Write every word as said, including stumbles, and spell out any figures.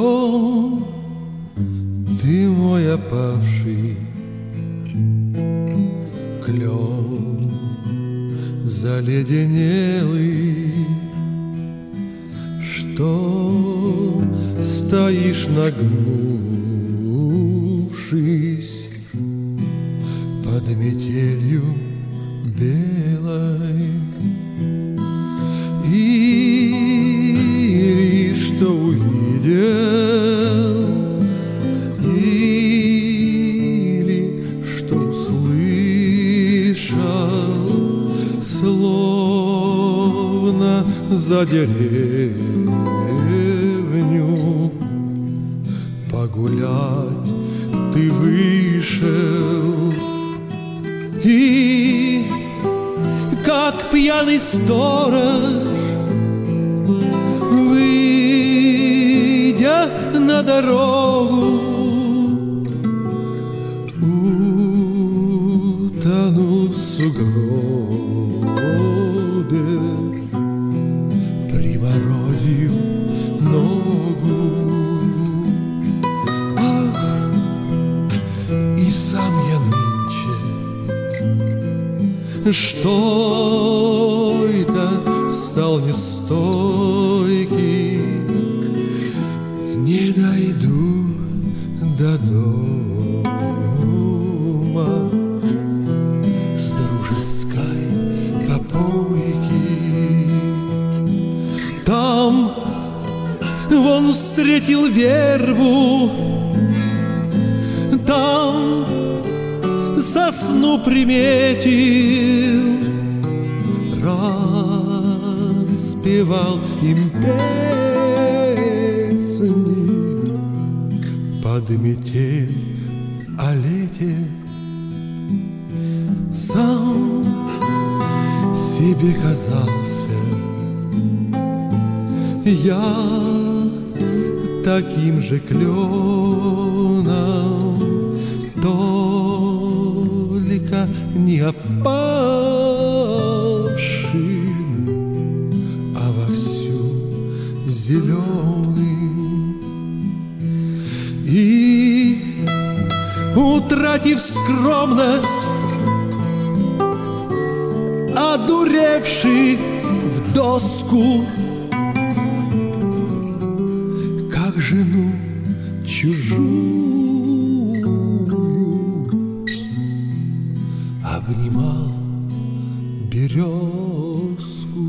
дом, ты мой опавший клен, заледенелый, что стоишь нагнувшись под метелью белой. Или что увидел, или что услышал, словно за деревню погулять ты вышел. И как пьяный сторож, выйдя на дорогу, утонул в сугробе, приморозил ногу. Ах, и сам я нынче, что это стал нестойкий, не дойду до дома с дружеской попойки. Там вон встретил вербу, там сосну приметил, распевал им песни под метель о лете. Сам себе казался я таким же кленом, только не опавшим, а вовсю зеленым. И, утратив скромность, одуревший в доску, как жену чужую обнимал березку.